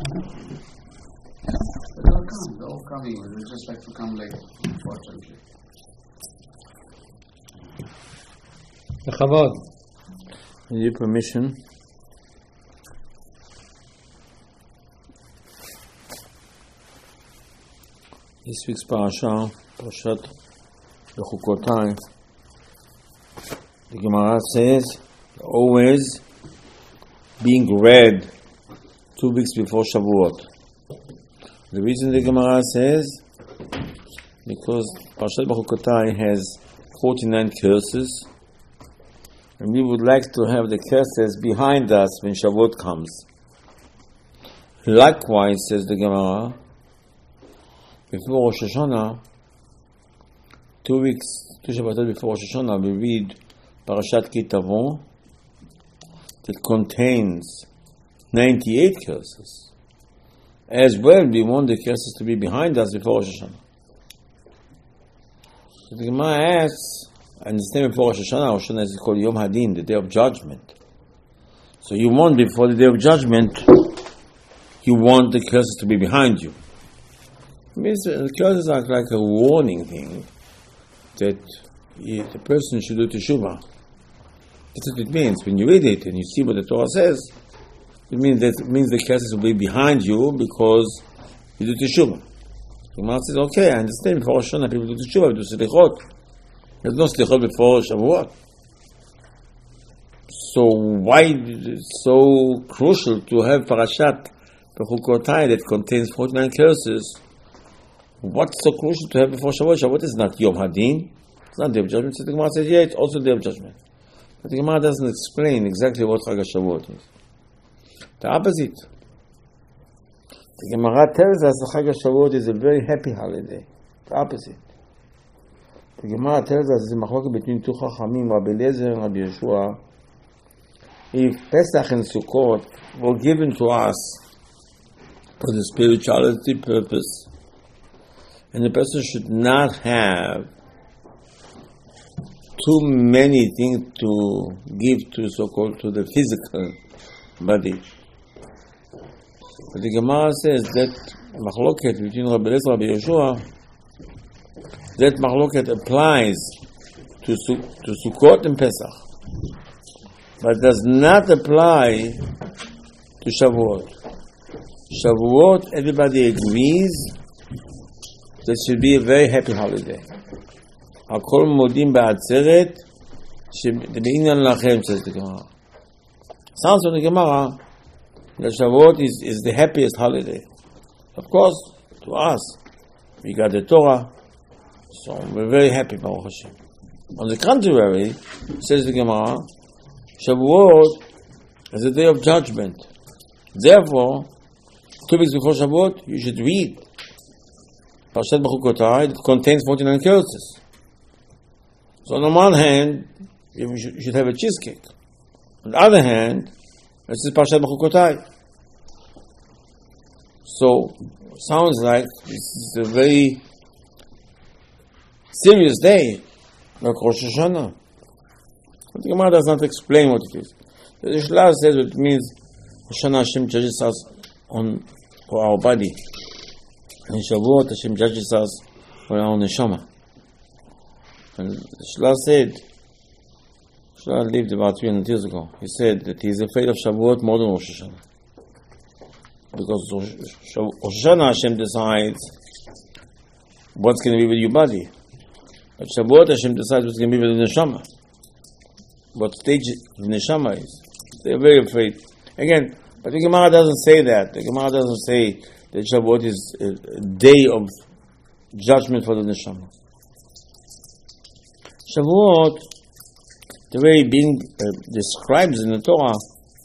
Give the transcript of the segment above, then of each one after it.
They'll come. They're all coming. They just like to come late, unfortunately. Chavod. With your permission, this week's parasha, Parashat Bechukotai, the Gemara says, always being read 2 weeks before Shavuot. The reason the Gemara says, because Parashat Bechukotai has 49 curses, and we would like to have the curses behind us when Shavuot comes. Likewise, says the Gemara, before Rosh Hashanah, 2 weeks, 2 Shabbatot before Rosh Hashanah, we read Parashat Ki Tavo that contains 98 curses. As well, we want the curses to be behind us before Rosh Hashanah. So the Gemara asks, I understand before Rosh Hashanah is called Yom Hadin, the Day of Judgment. So you want before the Day of Judgment, you want the curses to be behind you. It means the curses are like a warning thing that the person should do teshuvah. That's what it means. When you read it and you see what the Torah says, it means the curses will be behind you because you do teshuvah. The Gemara says, okay, I understand before Rosh Hashanah people do teshuvah, do selichot. There's no slichot before Shavuot. So why is it so crucial to have Parashat Bechukotai that contains 49 curses? What's so crucial to have before Shavuot? Shavuot is not Yom Hadin. It's not Day of Judgment. So the Gemara says, yeah, it's also Day of Judgment. But the Gemara doesn't explain exactly what Chag HaShavuot is. The opposite. The Gemara tells us that Chag HaShavuot is a very happy holiday. The opposite. The Gemara tells us it's a machloket between two Chachamim, Rabbi Eliezer and Rabbi Yeshua. If Pesach and Sukkot were given to us for the spirituality purpose, and the person should not have too many things to give to so-called to the physical body. But the Gemara says that machloket between Rabbi Eliezer and Rabbi Yeshua, that machloket applies to Sukkot and Pesach, but does not apply to Shavuot. Shavuot, everybody agrees that should be a very happy holiday. Hakol modim ba'atzeret, she'inyan lachem, says the Gemara. Sounds from the Gemara that Shavuot is the happiest holiday. Of course, to us, we got the Torah, so we're very happy, Baruch Hashem. On the contrary, says the Gemara, Shavuot is a day of judgment. Therefore, 2 weeks before Shavuot, you should read Parashat Bechukotai that contains 49 curses. So on the one hand, you should have a cheesecake. On the other hand, this is Parashat Bechukotai. So, sounds like this is a very serious day, like Rosh Hashanah. But the Gemara does not explain what it is. The Shlah says what it means. Hashanah Hashem judges us for our body. And Shavuot Hashem judges us for our neshama. And the Shlah said, Shlah lived about 300 years ago. He said that he is afraid of Shavuot more than Rosh Hashanah. Because Rosh Hashanah Hashem decides what's going to be with your body. But Shavuot Hashem decides what's going to be with the neshama. What stage the neshama is. They're very afraid. Again, but the Gemara doesn't say that. The Gemara doesn't say that Shavuot is a day of judgment for the neshama. Shavuot, the way being described in the Torah,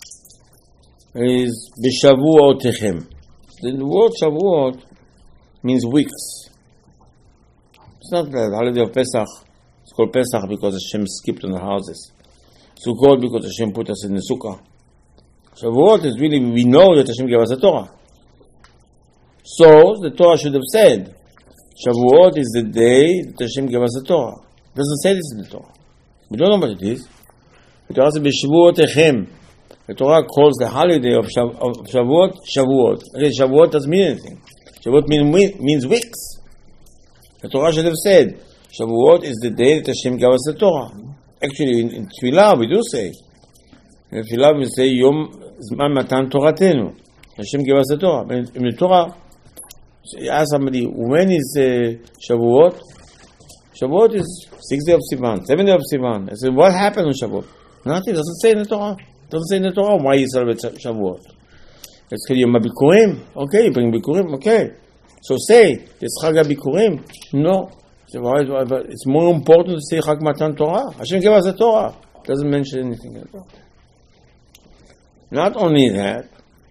is b'shavuotechem. The word Shavuot means weeks. It's not the holiday of Pesach. It's called Pesach because Hashem skipped on the houses. Sukkot because Hashem put us in the sukkah. Shavuot is really, we know that Hashem gave us the Torah. So, the Torah should have said, Shavuot is the day that Hashem gave us the Torah. It doesn't say this in the Torah. We don't know what it is. The Torah says, B'shavuotechem. The Torah calls the holiday of Shavuot, Shavuot. Okay, Shavuot doesn't mean anything. Shavuot means weeks. The Torah should have said, Shavuot is the day that Hashem gave us the Torah. Actually, in Tefillah, we do say. In Tefillah, we say, Yom Zman Matan Toratenu. Hashem gave us the Torah. In the Torah, you ask somebody, when is Shavuot? Shavuot is 6th day of Sivan, 7th day of Sivan. I said, what happened on Shavuot? Nothing, it doesn't say in the Torah. It doesn't say in the Torah why you celebrate Shavuot. It's because Yom HaBikurim. Okay, you bring Bikurim, okay. So say, it's Chag HaBikurim. No. It's more important to say Chag Matan Torah. Hashem gave us the Torah. It doesn't mention anything at all. Not only that,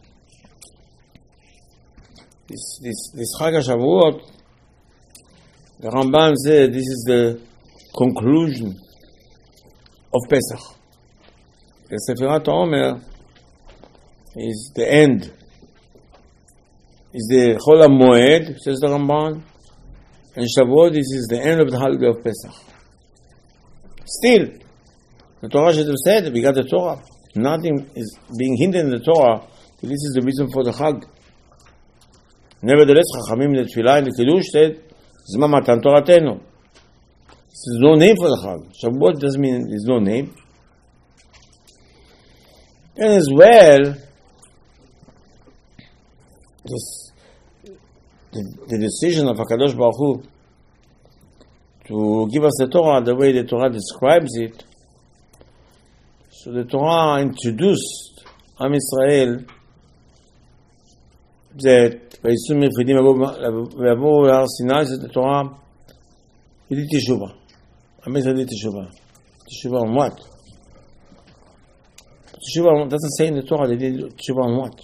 this Chag HaShavuot, the Rambam said this is the conclusion of Pesach. The Sefirat Omer is the end. Is the Chol HaMoed, says the Ramban, and Shavuot, this is the end of the holiday of Pesach. Still, the Torah should have said, we got the Torah. Nothing is being hinted in the Torah. This is the reason for the Chag. Nevertheless, Chachamim in the Tefillah and the Kiddush said, Zman Matan Toratenu. There's no name for the Chag. Shavuot doesn't mean there's no name. And as well, the decision of HaKadosh Baruch Hu to give us the Torah the way the Torah describes it. So the Torah introduced Am Yisrael that Vayisum Yechidim V'yavo Har Sinai, said the Torah, we did Teshuvah. Am Yisrael did Teshuvah. Teshuvah on what? Teshuvah doesn't say in the Torah they did Teshuvah on what?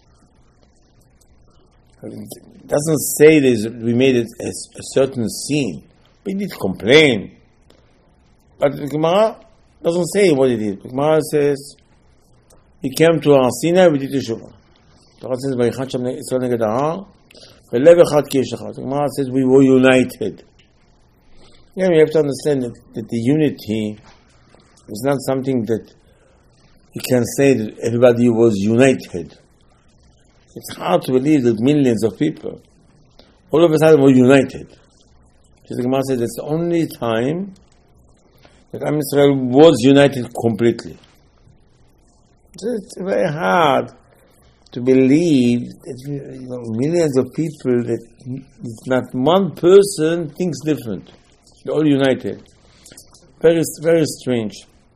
It doesn't say we made it a certain sin. We did complain. But the Gemara doesn't say what he did. The Gemara says, he came to Har Sinai, we did Teshuvah. The Torah says, Vayichat Shem Yisrael Neged Ha'ar, V'lev Echad Ki Yesh Echad. The Gemara says, we were united. Yeah, we have to understand that the unity is not something that you can say that everybody was united. It's hard to believe that millions of people all of a sudden were united. The Gemara says it's the only time that Am Yisrael was united completely. It's very hard to believe that millions of people, that not one person thinks different. They're all united. Very, very strange.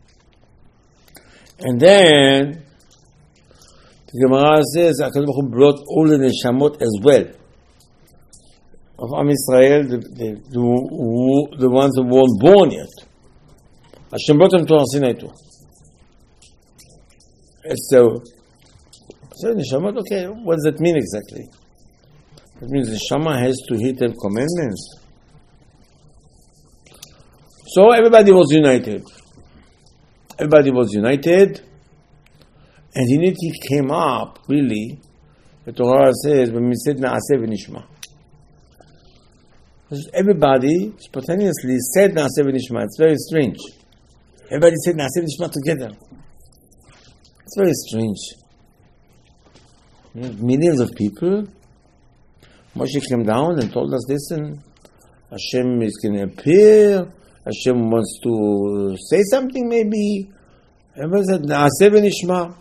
And then the Gemara says HaKadosh Baruch Hu brought all the neshamot as well of Am Yisrael, the ones who weren't born yet. Hashem brought them to Har Sinai too. So neshamot, okay, what does that mean exactly? That means the neshama has to hit the commandments. So everybody was united. Everybody was united, and unity came up, really. The Torah says, when we said Na'aseh v'nishma. Everybody spontaneously said Na'aseh v'nishma. It's very strange. Everybody said Na'aseh v'nishma together. It's very strange. Millions of people. Moshe came down and told us, listen, Hashem is going to appear. Hashem wants to say something, maybe. Everybody said, Na'aseh v'nishma.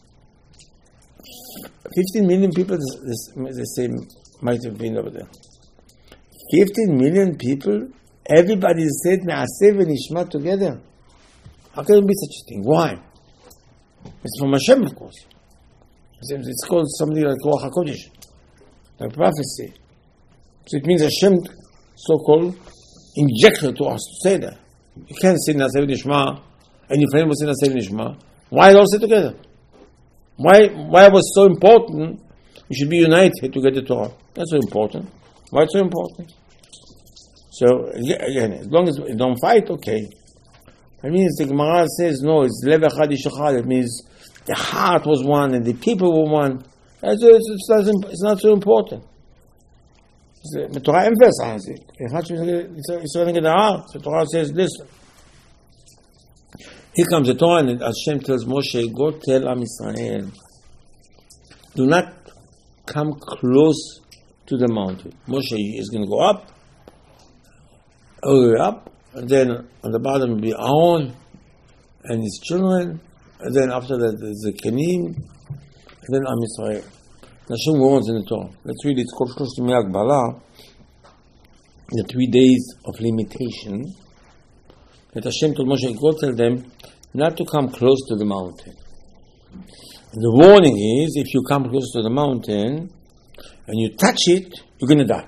15 million people, the same might have been over there. 15 million people, everybody said Na'aseh v'nishma together. How can it be such a thing? Why? It's from Hashem, of course. It's called something like Ruach HaKodesh, like prophecy. So it means Hashem, so-called, injected to us to say that. You can't say Na'aseh v'nishma, and your friend will say Na'aseh v'nishma. Why don't say together? Why was it so important? You should be united to get the Torah. That's so important. Why it's so important? So again, as long as we don't fight, okay. That means the Gemara says no. It's lev echad ish echad. It means the heart was one and the people were one. It's not so important. The Torah emphasizes it. The Torah says, listen. Here comes the Torah, and Hashem tells Moshe, go tell Am Yisrael, do not come close to the mountain. Moshe is going to go up, all the way up, and then on the bottom will be Aaron and his children, and then after that there's the Kenim, and then Am Yisrael. Hashem warns in the Torah. Let's read it. It's called Shlosh Yemei Hagbala, the 3 days of limitation. That Hashem told Moshe, go tell them not to come close to the mountain. And the warning is, if you come close to the mountain and you touch it, you're going to die.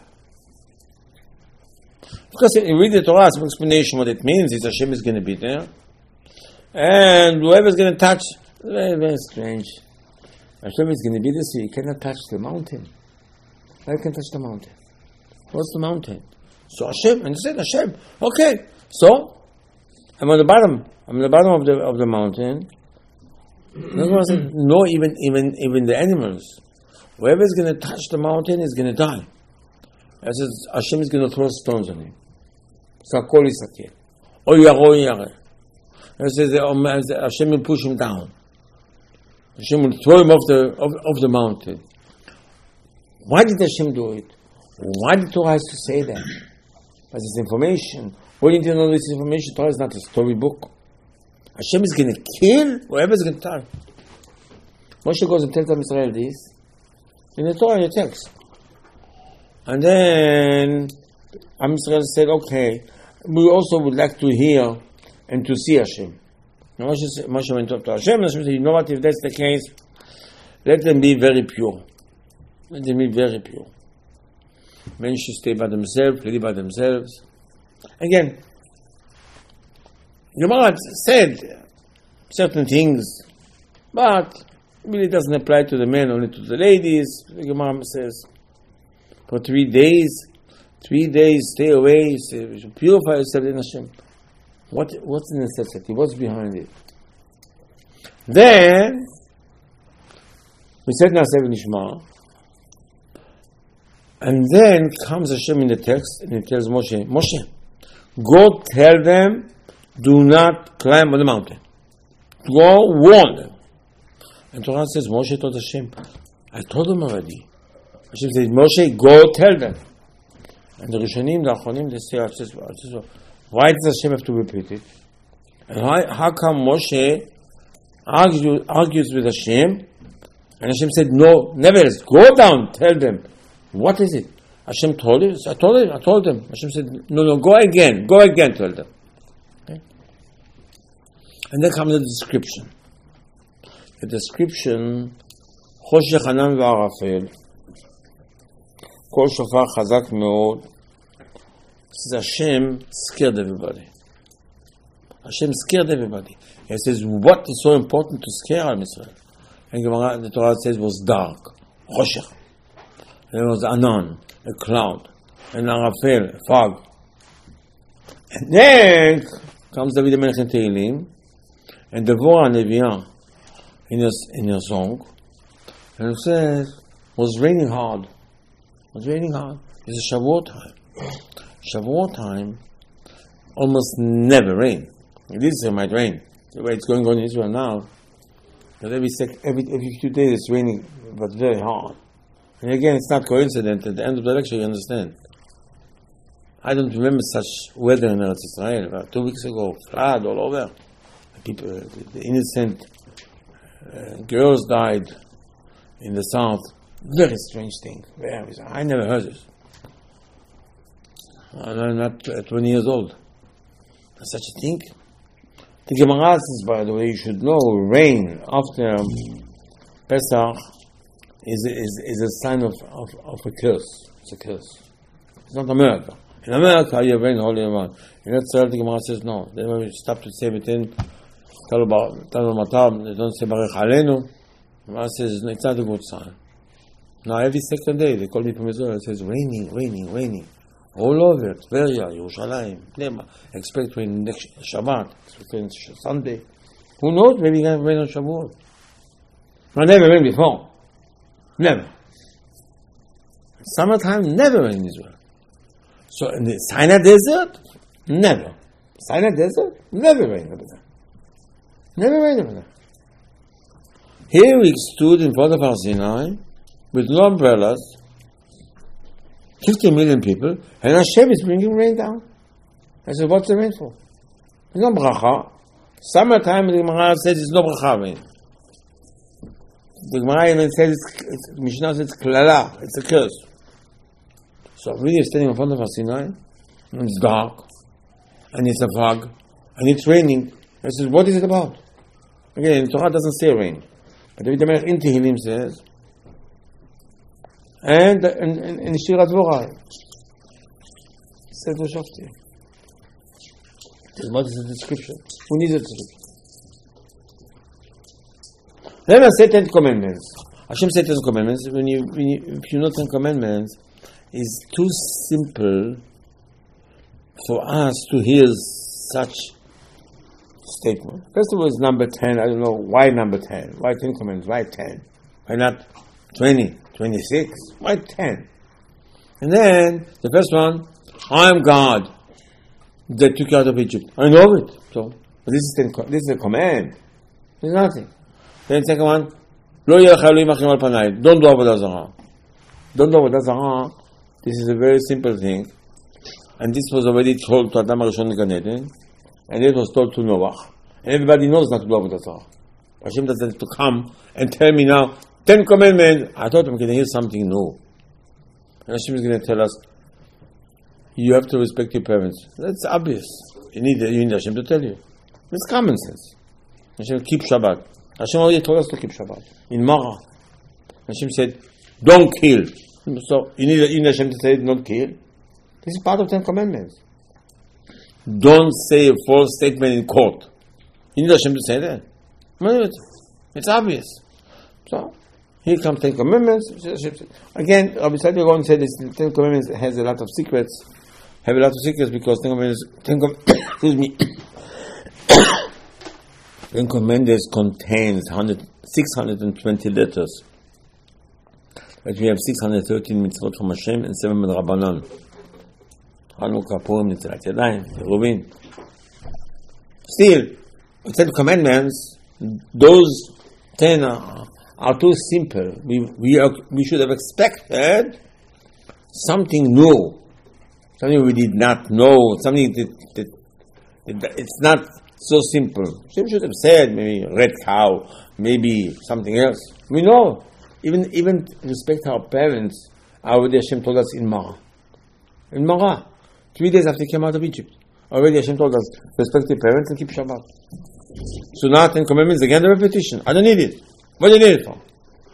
Because if you read the Torah, some explanation what it means is Hashem is going to be there, and whoever is going to touch, very, very strange. Hashem is going to be there, so you cannot touch the mountain. How you can touch the mountain? What's the mountain? So Hashem, and he said, Hashem, okay. So I'm on the bottom of the mountain. No, even the animals. Whoever is going to touch the mountain is going to die. I says Hashem is going to throw stones on him. Sakol Yisakeh. Oyaro Yare. I says Hashem will push him down. Hashem will throw him off the mountain. Why did Hashem do it? Why did Torah has to say that? Because it's information. All you need to know this information. Torah is not a storybook. Hashem is going to kill whoever is going to die. Moshe goes and tells Am Yisrael this in the Torah, in the text. And then Am Yisrael said, okay, we also would like to hear and to see Hashem. Now Moshe went up to Hashem, and Hashem said, you know what, if that's the case, let them be very pure. Let them be very pure. Men should stay by themselves, live by themselves. Again, Gemara said certain things, but it really doesn't apply to the men, only to the ladies. The Gemara says, for 3 days, stay away, purify yourself in Hashem. What's the necessity? What's behind it? Then, we said Naaseh V'Nishma, and then comes Hashem in the text, and he tells Moshe, go tell them, do not climb on the mountain. Go warn them. And Torah says, Moshe told Hashem, I told them already. Hashem says, Moshe, go tell them. And the Rishonim, the Achonim, they say, why does Hashem have to repeat it? And how come Moshe argues with Hashem? And Hashem said, no, never. Go down, tell them. What is it? Hashem told him. I told them. Hashem said, no, go again, tell them. Okay? And then comes the description. The description, Choshech Hanan V'Arafel, Kol Shofar Chazak Meod, says Hashem scared everybody. Hashem scared everybody. He says, what is so important to scare Am Yisrael? And the Torah says it was dark, Choshech. And there was Anan, a cloud, and Arafel, a fog. And then comes David HaMelech in Tehillim, and Devorah Neviah in your song, and it says, it was raining hard. It's a Shavuot time. Shavuot time almost never rain. This year might rain. The way it's going on in Israel now, but every 2 days it's raining, but very hard. And again, it's not coincident. At the end of the lecture, you understand. I don't remember such weather in Eretz Israel. About 2 weeks ago, flood all over. People, the innocent girls died in the south. Very strange thing. I never heard this. I'm not 20 years old. Such a thing. The Gemara says, by the way, you should know, rain after Pesach is a sign of a curse. It's a curse. It's not America. In America, you have rain all year round. In Israel, the Gemara says no. Then when we stop to say within, Tanu Matam, they don't say Baruch Aleinu. The Gemara says it's not a good sign. Now every second day, they call me from Israel, it says raining. All over, Tveria, Yerushalayim, Nema. Expect rain next Shabbat, expect Sunday. Who knows? Maybe you have rain on Shavuot. But never rain before. Never. Summertime, never rain in Israel. So in the Sinai desert, never. Sinai desert, never rain. Never read about it. Here we stood in front of Har Sinai with no umbrellas, 50 million people, and Hashem is bringing rain down. I said, what's the rain for? There's no bracha. Summertime, the Gemara says it's no bracha rain. The Gemara even says, Mishnah says, klala, it's a curse. So really standing in front of Har Sinai, and it's dark, and it's a fog, and it's raining. I said, what is it about? Again, Torah doesn't say rain. But David HaMelech in Tehillim says, and in Shir HaDvorah, says Shoftim. What is the description? Who needs a description? Then I said 10 commandments. Hashem said 10 commandments. If you know 10 commandments, it's too simple for us to hear such statement. First of all, it's number 10. I don't know why number 10. Why 10 commandments? Why 10? Why not 20, 26? Why 10? And then the first one, I am God that took you out of Egypt. I know it. So this is a command. There's nothing. Then the second one, Lo yelech Elohim achim al panai. Don't do avodah zarah. Don't do avodah zarah. This is a very simple thing. And this was already told to Adam HaRishon in Gan Eden. And it was told to Noah. And everybody knows not to do avodah zarah. Hashem doesn't have to come and tell me now 10 commandments. I thought I'm going to hear something new. And Hashem is going to tell us, you have to respect your parents. That's obvious. You need Hashem to tell you. It's common sense. Hashem, keep Shabbat. Hashem already told us to keep Shabbat. In Marah, Hashem said, don't kill. So you need Hashem to say, don't kill. This is part of 10 commandments. Don't say a false statement in court. You need Hashem to say that. It's obvious. So here comes 10 commandments. Again, Rabbi Sadi Gaon said this 10 commandments has a lot of secrets. Have a lot of secrets because 10 commandments, 10 commandments contains 620 letters. But we have 613 mitzvot from Hashem and 7 min Rabbanan. Hanukkah, Purim, Nitzilat Yadayim, Yerubim. Still, the 10 commandments, those 10 are too simple. We should have expected something new, something we did not know, something that it's not so simple. Hashem should have said maybe red cow, maybe something else. We know, even respect our parents. Already Hashem told us in Marah. In Marah, 3 days after he came out of Egypt, already Hashem told us respect your parents and keep Shabbat. So now 10 commandments again, the repetition. I don't need it. What do you need it for?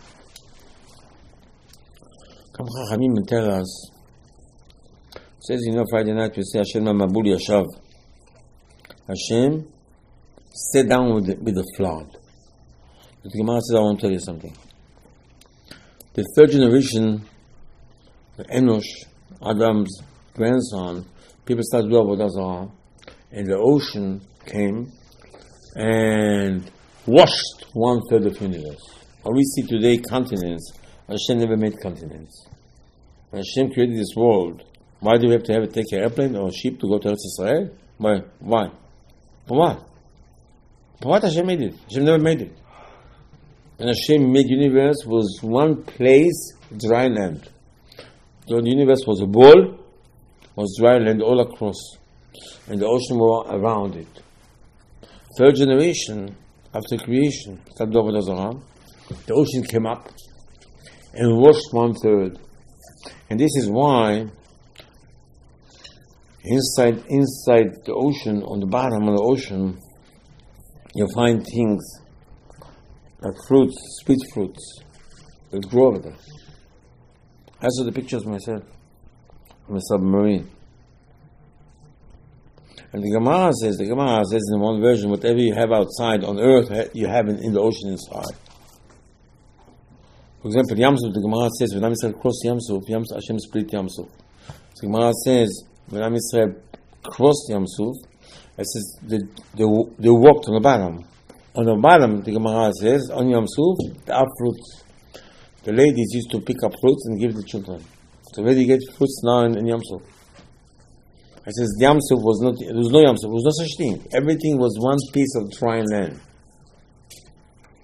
Come Chachamim and tell us. Says Friday night we say Hashem Mabul Yashav. Hashem sat down with the flood. The Gemara says, I want to tell you something. The third generation, the Enosh, Adam's grandson, people started doing avodah zarah, and the ocean came and washed 1/3 of the universe. How we see today continents, Hashem never made continents. When Hashem created this world, why do we have to take an airplane or a ship to go to Eretz Israel? Why? For what? For what Hashem made it? Hashem never made it. And Hashem made universe was one place, dry land. So the universe was a ball, was dry land all across, and the ocean was around it. Third generation, after creation, the ocean came up and washed 1/3. And this is why inside the ocean, on the bottom of the ocean, you find things like fruits, sweet fruits, that grow over there. I saw the pictures myself from a submarine. And the Gemara says in one version, whatever you have outside on earth, you have in the ocean inside. For example, Yamsuf, the Gemara says, when Am Yisrael crossed Yamsuf, Hashem split Yamsuf. The Gemara says, when Am Yisrael crossed Yamsuf, it says they walked on the bottom. On the bottom, the Gemara says, on Yamsuf, there are fruits. The ladies used to pick up fruits and give the children. So where do you get fruits now in Yamsuf? It says Yamsuf was not, there was no Yamsuf, there was no such thing. Everything was one piece of dry land.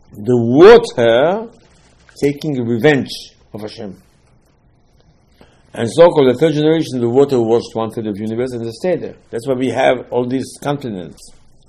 the water taking revenge of Hashem. And so-called the third generation, the water washed one-third of the universe and they stayed there. That's why we have all these continents.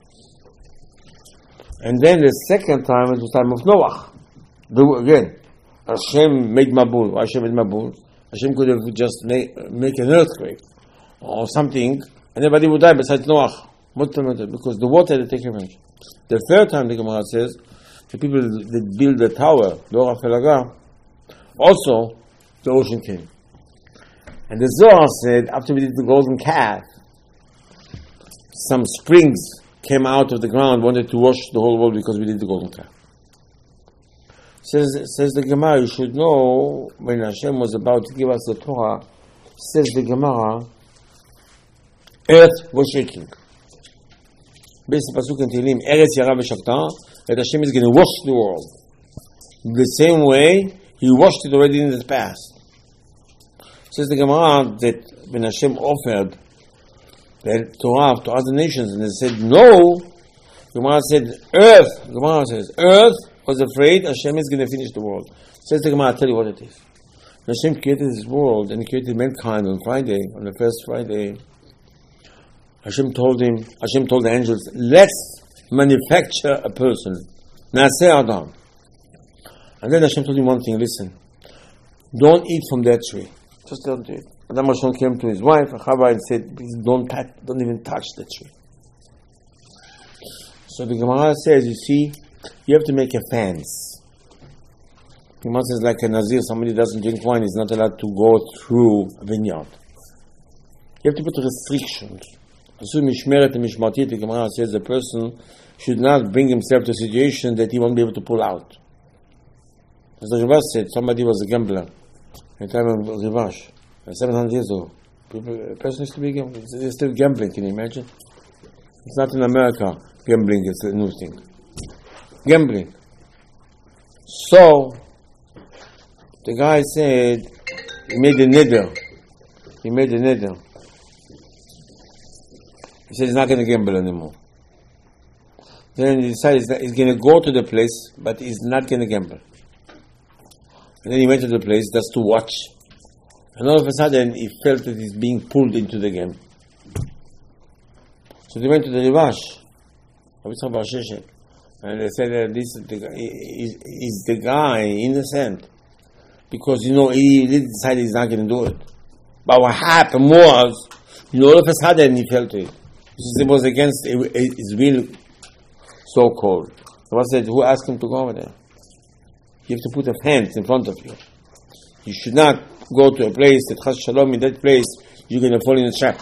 And then the second time is the time of Noah. Again, Hashem made Mabul. Why Hashem made Mabul? Hashem could have just make an earthquake or something, and everybody would die besides Noah. Because the water had to take revenge. The third time, the Gemara says, the people that build the tower, the Or HaFelaga, also the ocean came. And the Zohar said, after we did the golden calf, some springs came out of the ground, wanted to wash the whole world because we did the golden calf. Says the Gemara, you should know, when Hashem was about to give us the Torah, says the Gemara, earth was shaking. Based on Pasuk in Tehillim, Eretz Yara v'Shakta, that Hashem is going to wash the world. The same way He washed it already in the past. Says the Gemara that when Hashem offered the Torah to other nations and they said no, Gemara said earth. Gemara says earth was afraid Hashem is going to finish the world. Says the Gemara, I'll tell you what it is. When Hashem created this world and He created mankind on Friday, on the first Friday, Hashem told the angels, let's manufacture a person. Naaseh Adam. And then Hashem told him one thing, listen, don't eat from that tree. Just don't do it. Adam Hashem came to his wife, Chava, and said, please don't even touch the tree. So the Gemara says, you see, you have to make a fence. The Gemara says, like a Nazir, somebody doesn't drink wine, is not allowed to go through a vineyard. You have to put restrictions. Asur mishmeret and mishmatit, the Gemara says, the person should not bring himself to a situation that he won't be able to pull out. As the Rebbe said, somebody was a gambler. In the time of Rivash, 700 years old. A person used to be gambling. They're still gambling, can you imagine? It's not in America, gambling is a new thing. Gambling. So, the guy said, he made a neder. He said he's not going to gamble anymore. Then he decided he's going to go to the place, but he's not going to gamble. And then he went to the place just to watch. And all of a sudden, he felt that he's being pulled into the game. So they went to the Rivash, and they said, this is the guy innocent. Because, he decided he's not going to do it. But what happened was, all of a sudden he felt it. It was against his will, so-called. Someone said, who asked him to go over there? You have to put a fence in front of you. You should not go to a place that has shalom. In that place, you're going to fall in a trap.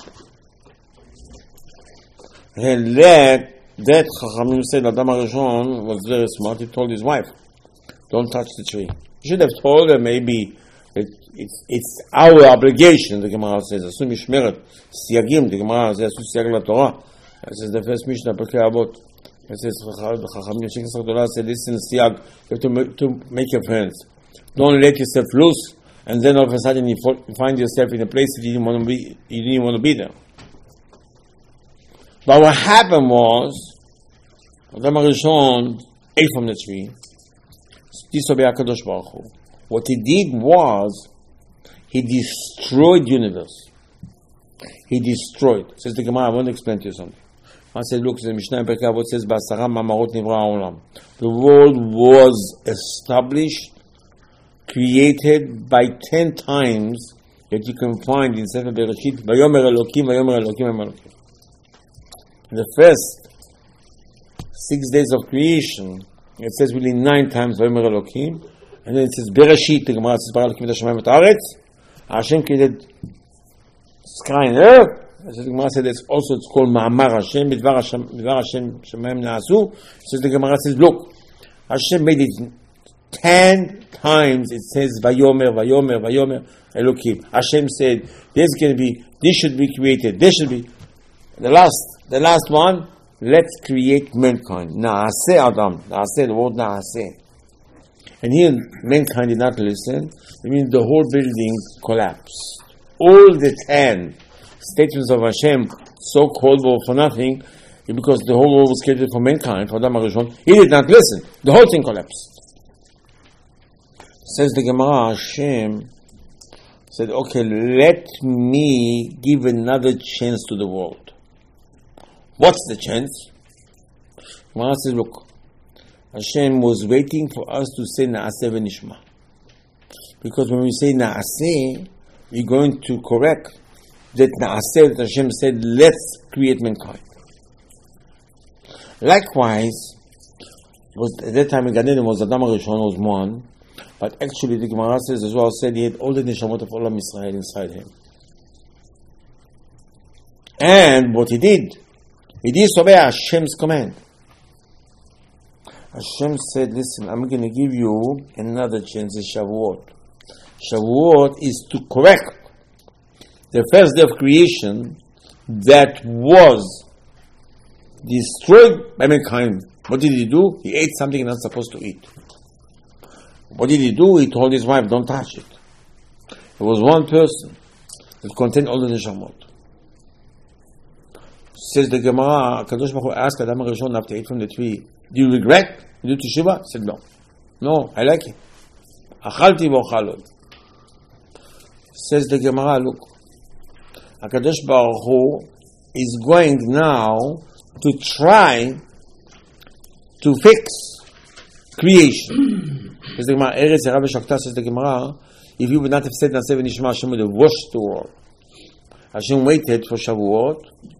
And that Chachamim said, Adam HaRishon was very smart. He told his wife, don't touch the tree. You should have told her maybe it's our obligation, the Gemara says. Asur mishmeret, siyagim, the Gemara says, asur siyag la Torah. This is the first Mishnah, Pirkei Avot. It says, Chachamim Shekhes HaGdolah said, listen, siyag, you have to make your friends. Don't let yourself loose, and then all of a sudden you find yourself in a place that you didn't want to be there. But what happened was, Adam HaRishon ate from the tree, disobeyed HaKadosh Baruch Hu. What he did was, he destroyed the universe. He destroyed. Says the Gemara, I want to explain to you something. I said, look, the Mishnah in Pirkei Avot says, "B'asara mamarot nivra ha'olam." The world was established, created by 10 times that you can find in Sefer Bereshit. Vayomer Elokim, Vayomer Elokim, Vayomer Elokim. In the first 6 days of creation, it says really 9 times Vayomer Elokim, and then it says Bereshit. The Gemara says, "Bara Elokim et hashamayim et haaretz." Hashem created sky and earth. As the Gemara said, it's called Ma'amar Hashem, Bidvar Hashem Shemayim Na'asu. So the Gemara says, look, Hashem made it 10 times. It says Vayomer, Vayomer, Vayomer Elokim. Hashem said, this should be created. This should be the last one. Let's create mankind. Na'aseh Adam. Na'aseh, the word Na'aseh. And here mankind did not listen. It means the whole building collapsed. All the 10 statements of Hashem, so called for nothing, because the whole world was created for mankind, for Adam HaRishon, he did not listen. The whole thing collapsed. Says the Gemara, Hashem said, okay, let me give another chance to the world. What's the chance? Gemara says, look, Hashem was waiting for us to say Na'aseh v'nishma. Because when we say Na'aseh, we're going to correct that Na'aseh, that Hashem said, let's create mankind. Likewise, at that time in Gan Eden was Adam HaRishon, was one, but actually the Gemara says as well, said he had all the Neshamot of Olam Yisrael inside him. And what he did disobey Hashem's command. Hashem said, listen, I'm going to give you another chance in Shavuot. Shavuot is to correct the first day of creation that was destroyed by mankind. What did he do? He ate something he was not supposed to eat. What did he do? He told his wife, don't touch it. There was one person that contained all the neshamot. Says the Gemara, Kadosh Baruch Hu asked Adam HaRishon after he ate from the tree, do you regret? You do teshuvah? He said, no. No, I like it. Achalti v'ochalot. Says the Gemara, look, Kadosh Baruch Hu is going now to try to fix creation. Says the Gemara, Eretz Yera v'Shakta, says the Gemara, if you would not have said Na'aseh v'nishma, Hashem would have washed the world. Hashem waited for Shavuot.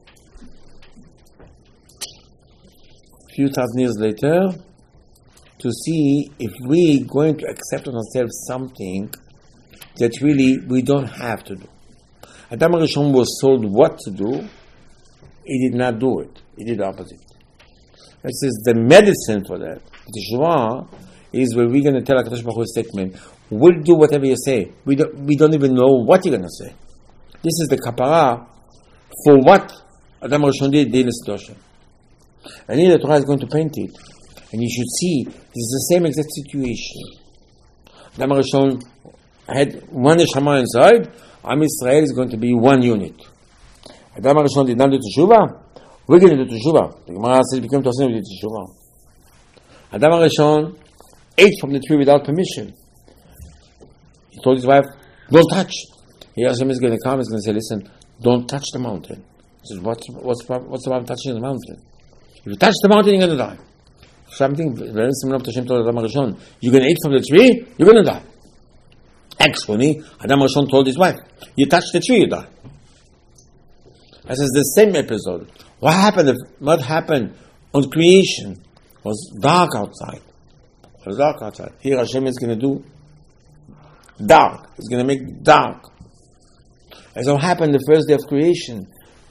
Few thousand years later, to see if we're going to accept on ourselves something that really we don't have to do. Adam HaRishon was told what to do, he did not do it. He did the opposite. This is the medicine for that. Teshuvah is where we're going to tell HaKadosh Baruch Hu a statement. We'll do whatever you say. We don't even know what you're going to say. This is the kapara for what Adam HaRishon did in the situation. And here the Torah is going to paint it. And you should see, this is the same exact situation. Adam HaRishon had one neshama inside, Am Yisrael is going to be one unit. Adam HaRishon did not do teshuvah, we're going to do teshuvah. The Gemara says, become to we did teshuvah. Adam HaRishon ate from the tree without permission. He told his wife, don't touch. Here Hashem is going to come, he's going to say, listen, don't touch the mountain. He says, what's about touching the mountain? If you touch the mountain, you're going to die. Something very similar to Hashem told Adam HaRishon. You're going to eat from the tree, you're going to die. Actually, Adam HaRishon told his wife, you touch the tree, you die. This is the same episode. What happened on creation was dark outside. It was dark outside. Here Hashem is going to do dark. He's going to make dark. As what happened the first day of creation.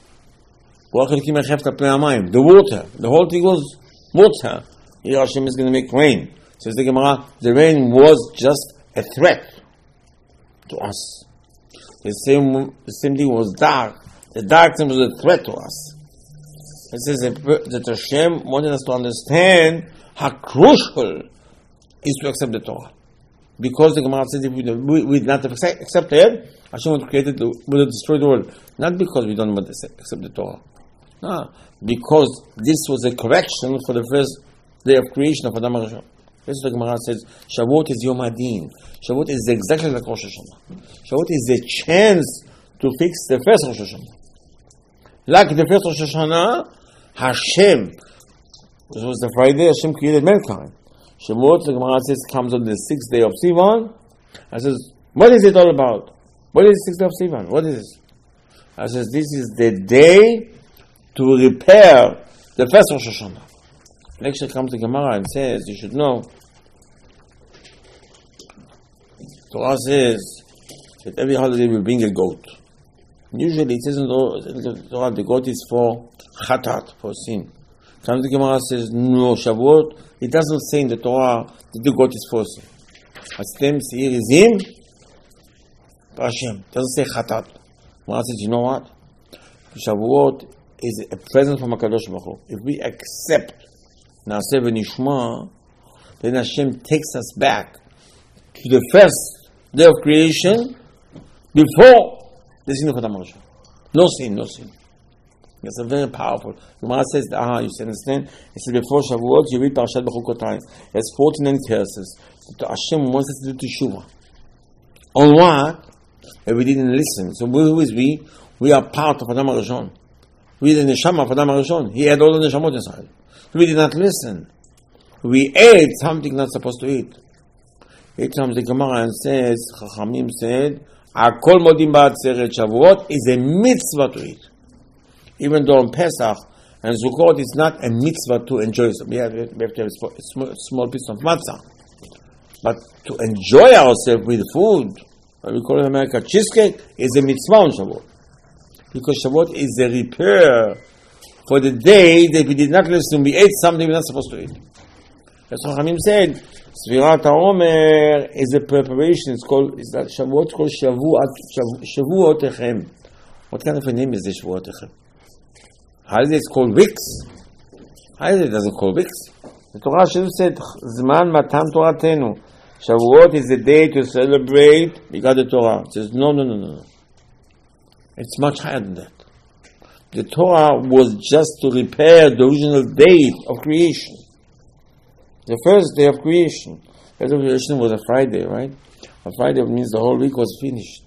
The water. The whole thing was water. Here Hashem is going to make rain. Says the Gemara, the rain was just a threat to us. The same thing was dark. The dark thing was a threat to us. It says that Hashem wanted us to understand how crucial is to accept the Torah. Because the Gemara says if we did not have accepted, Hashem would have destroyed the world. Not because we don't want to accept the Torah. No, because this was a correction for the first day of creation of Adam HaRishon. This is what the Gemara says. Shavuot is Yom Hadin. Shavuot is exactly like Rosh Hashanah. Shavuot is a chance to fix the first Rosh Hashanah. Like the first Rosh Hashanah, Hashem, this was the Friday, Hashem created mankind. Shavuot, the Gemara says, comes on the 6th day of Sivan. I says, what is it all about? What is the 6th day of Sivan? What is this? I says, this is the day to repair the first Rosh Hashanah. Next comes the Gemara and says, you should know, Torah says that every holiday will bring a goat. Usually it says in the Torah the goat is for chatat, for sin. Comes the Gemara says, no, Shavuot, it doesn't say in the Torah that the goat is for sin. Hashem here is him, Hashem. It doesn't say chatat. Gemara says, you know what? Shavuot is a present from HaKadosh Baruch Hu. If we accept Na'aseh v'nishma, then Hashem takes us back to the first day of creation before the sin of Adam HaRishon. No sin. It's a very powerful. Gemara says, you understand? It says before Shavuot, you read Parashat Bechukotayim. There's 49 curses. Hashem wants us to do teshuvah. On what? If we didn't listen. So who is we? We are part of Adam HaRishon. We are the neshama of Adam HaRishon. He had all the neshamot inside. We did not listen. We ate something not supposed to eat. It comes the Gemara and says, Chachamim said, Akol modim ba'atzeret Shavuot is a mitzvah to eat. Even though on Pesach and Sukkot it's not a mitzvah to enjoy. We have to have a small piece of matzah. But to enjoy ourselves with food, what we call in America cheesecake, is a mitzvah on Shavuot. Because Shavuot is a repair for the day that we did not listen, we ate something we're not supposed to eat. That's what Hamim said. Sfirat HaOmer is a preparation. It's that Shavuot called Shavuotechem. What kind of a name is this Shavuotechem? How is it called weeks? How is it doesn't call weeks? The Torah should have said Zman Matan Toratenu. Shavuot is the day to celebrate. We got the Torah. It says no. It's much higher than that. The Torah was just to repair the original date of creation. The first day of creation. The first day of creation was a Friday, right? A Friday means the whole week was finished.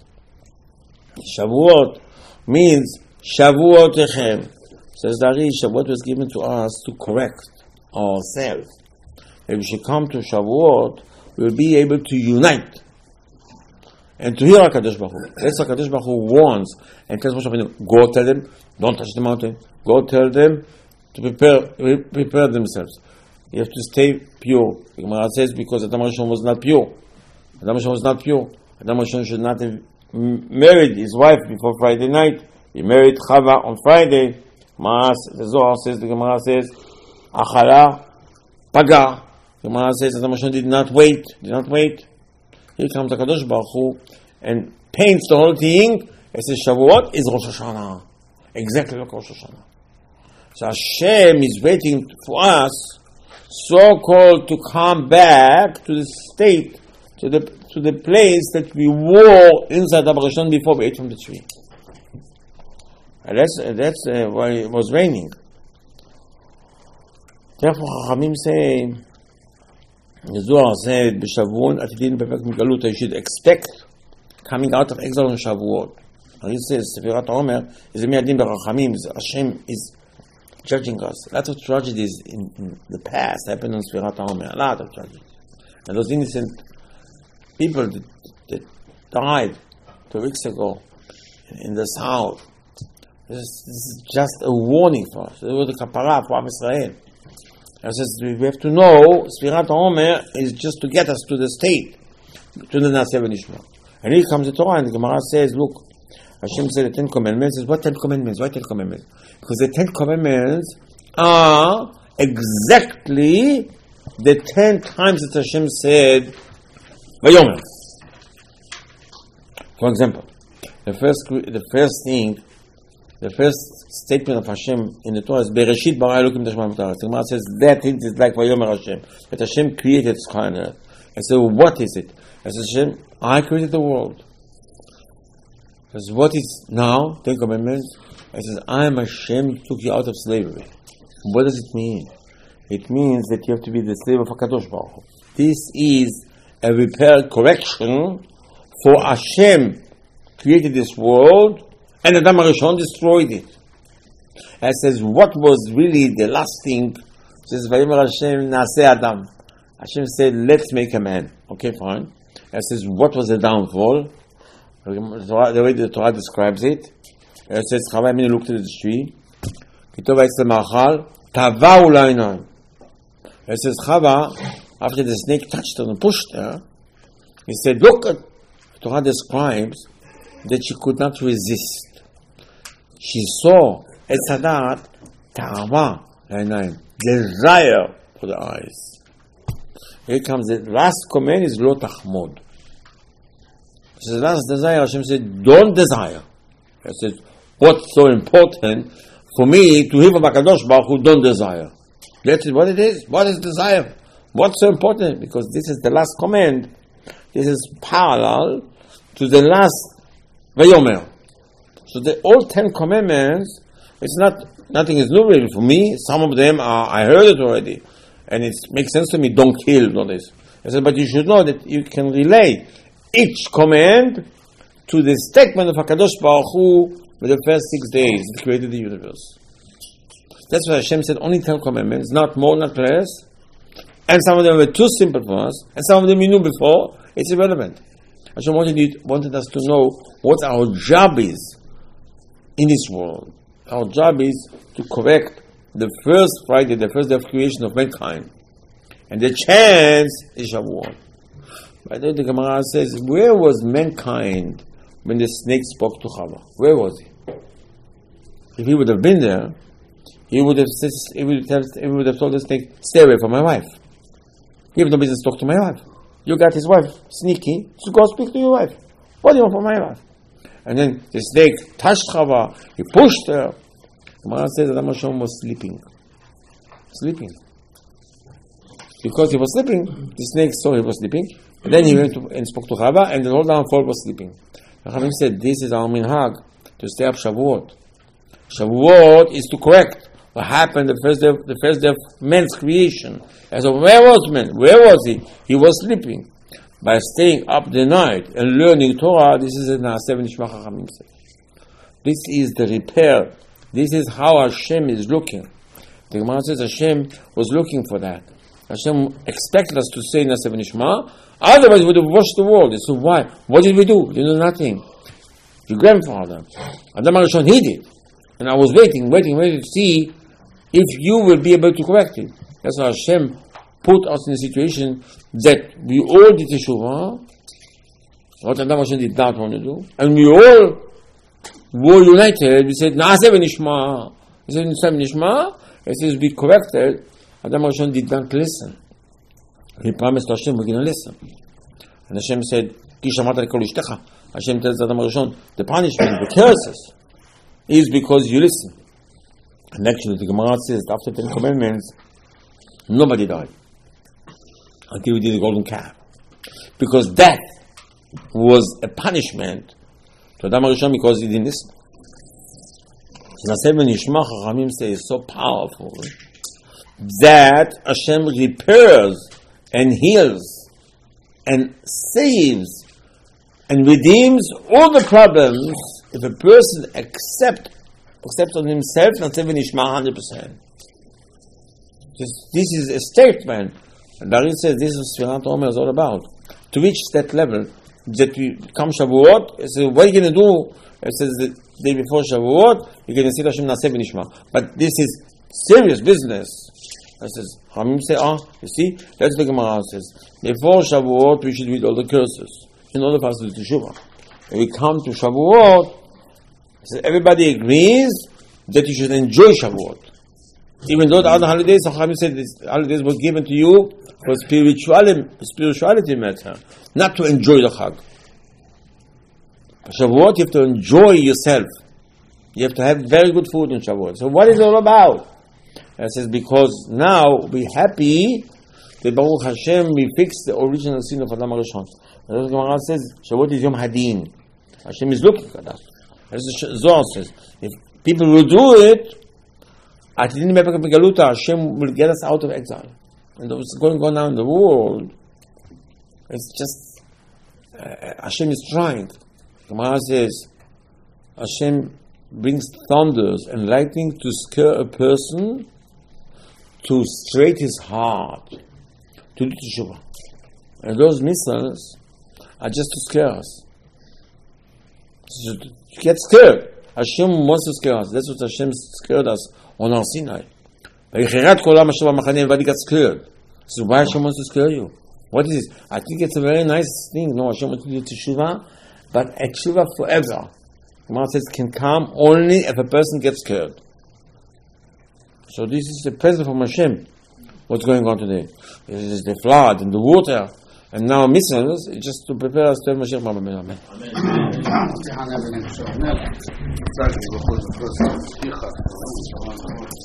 Shavuot means Shavuotechem. Says the Ari, Shavuot was given to us to correct ourselves. If we should come to Shavuot, we'll be able to unite and to hear HaKadosh Baruch Hu. That's what HaKadosh Baruch Hu warns and tells Moshe Rabbeinu, go tell them, don't touch the mountain. Go tell them to prepare themselves. You have to stay pure. The Gemara says because Adam HaRishon was not pure. Adam HaRishon should not have married his wife before Friday night. He married Chava on Friday. The Zohar says, the Gemara says, Achala Paga. The Gemara says Adam HaRishon did not wait. Here comes the HaKadosh Baruch Hu and paints the whole thing. It says Shavuot is Rosh Hashanah. Exactly like Rosh Hashanah. So Hashem is waiting for us, so-called, to come back to the state, to the place that we were inside Adam HaRishon before we ate from the tree. And that's why it was raining. Therefore, Chachamim say, the Zohar said, B'Shavuot Atidin B'Pek Migalut, you should expect coming out of exile on Shavuot. And he says, Sfirat HaOmer is a Miyadim B'Chachamim. Hashem is judging us. A lot of tragedies in the past happened on Sfirat HaOmer. A lot of tragedies. And those innocent people that died 2 weeks ago in the south. This is just a warning for us. It was a kapara for Am Yisrael. It says we have to know Sfirat HaOmer is just to get us to the state, to the Naseh V'Nishma. And here comes the Torah, and the Gemara says, look, Hashem said the 10 Commandments. Says, what 10 Commandments? Why 10 Commandments? Because the 10 Commandments are exactly the 10 times that Hashem said Vayomer. For example, the first statement of Hashem in the Torah is Bereshit bara Elokim et hashamayim v'ha'aretz. The Gemara says that thing is like Vayomer Hashem, that Hashem created sky and earth. And so what is it? It says Hashem, I created the world. It says what is now 10 Commandments? It says I am Hashem, took you out of slavery. What does it mean? It means that you have to be the slave of HaKadosh Baruch Hu. This is a repair correction for Hashem created this world and Adam HaRishon destroyed it. It says what was really the last thing? It says Vayomer Hashem Naseh Adam. Hashem said let's make a man. Okay, fine. It says what was the downfall? The way the Torah describes it. It says Chava Aminu looked at the tree. Kitov Vayetz Ma'achal Tava U'La'inayim. It says Chava, after the snake touched her and pushed her, he said, look at, the Torah describes that she could not resist. She saw Etz Hadat Ta'ava La'inayim, desire for the eyes. Here comes the last command is Lo Tachmod. It says last desire, Hashem said, don't desire. It says, what's so important for me to hear from HaKadosh Baruch Hu, don't desire. That's what it is. What is desire? What's so important? Because this is the last command. This is parallel to the last Vayomer. So all 10 commandments It's nothing is new really for me. Some of them I heard it already, and it makes sense to me. Don't kill, not this. I said, but you should know that you can relate each command to the statement of HaKadosh Baruch Hu with the first 6 days He created the universe. That's why Hashem said only 10 commandments, not more, not less. And some of them were too simple for us, and some of them we knew before. It's irrelevant. Hashem wanted us to know what our job is in this world. Our job is to correct the first Friday, the first day of creation of mankind. And the chance is Shavuot. By the way, the Gemara says, where was mankind when the snake spoke to Chava? Where was he? If he would have been there, he would have told the snake, stay away from my wife. You have no business to talk to my wife. You got his wife sneaky, so go speak to your wife. What do you want from my wife? And then the snake touched Chava, he pushed her. Gemara says that Adam Hashem was sleeping. Because he was sleeping, the snake saw he was sleeping, and then he went and spoke to Chava, and the whole downfall was sleeping. And Chachamim said, this is our minhag, to stay up Shavuot. Shavuot is to correct what happened the first day of man's creation. And so where was man? Where was he? He was sleeping. By staying up the night and learning Torah, this is in Naaseh V'Nishma Chachamim said. This is the repair. This is how Hashem is looking. The Gemara says Hashem was looking for that. Hashem expected us to say Naaseh V'Nishma, otherwise we would have washed the world. So why? What did we do? We did nothing. Your grandfather, Adam HaRishon, he did. And I was waiting to see if you will be able to correct it. That's why Hashem put us in a situation that we all did teshuvah, what Adam HaRishon did not want to do, and we all were united. We said, Naaseh V'Nishma. He said, Naaseh V'Nishma. It says, be corrected. Adam HaRishon did not listen. He promised Hashem, we're going to listen. And Hashem said, Ki shamata lekol ishtecha. Hashem tells Adam HaRishon, the punishment, the curses, is because you listen. And actually, the Gemara says, after 10 commandments, nobody died until we did the golden calf. Because death was a punishment to Adam HaRishon because he didn't listen. Naaseh V'Nishma, Chachamim say, is so powerful that Hashem repairs and heals and saves and redeems all the problems if a person accepts on himself Naaseh V'Nishma 100%. This is a statement. And David says this is Sfirat Omer is all about. To reach that level, that we come Shavuot, it says, what are you going to do? It says the day before Shavuot, you're going to say to Hashem Naaseh V'Nishma. But this is serious business. It says, Hamim say, you see, that's the Gemara says. Before Shavuot, we should read all the curses in order for us to do Teshuvah. When we come to Shavuot, so everybody agrees that you should enjoy Shavuot. Even though the other holidays, Chachamim said these holidays were given to you for spirituality matter, not to enjoy the Chag. Shavuot, you have to enjoy yourself. You have to have very good food in Shavuot. So what is it all about? And it says, because now we're happy that Baruch Hashem, we fixed the original sin of Adam HaRishon. And the Gemara says, Shavuot is Yom Hadin. Hashem is looking at us. As the Zohar says, if people will do it, Hashem will get us out of exile. And what's going on now in the world, it's just, Hashem is trying. Gemara says, Hashem brings thunders and lightning to scare a person, to straight his heart, to do teshuvah. And those missiles are just to scare us. So to get scared. Hashem wants to scare us. That's what Hashem scared us on our Sinai. Everybody got scared. So why Hashem wants to scare you? What is this? I think it's a very nice thing. No, Hashem wants to do teshuvah, but a teshuvah forever. The Gemara says can come only if a person gets scared. So this is the present from Hashem. What's going on today? This is the flood and the water, and now missiles. It's just to prepare us to have Mashiach. Amen. Amen.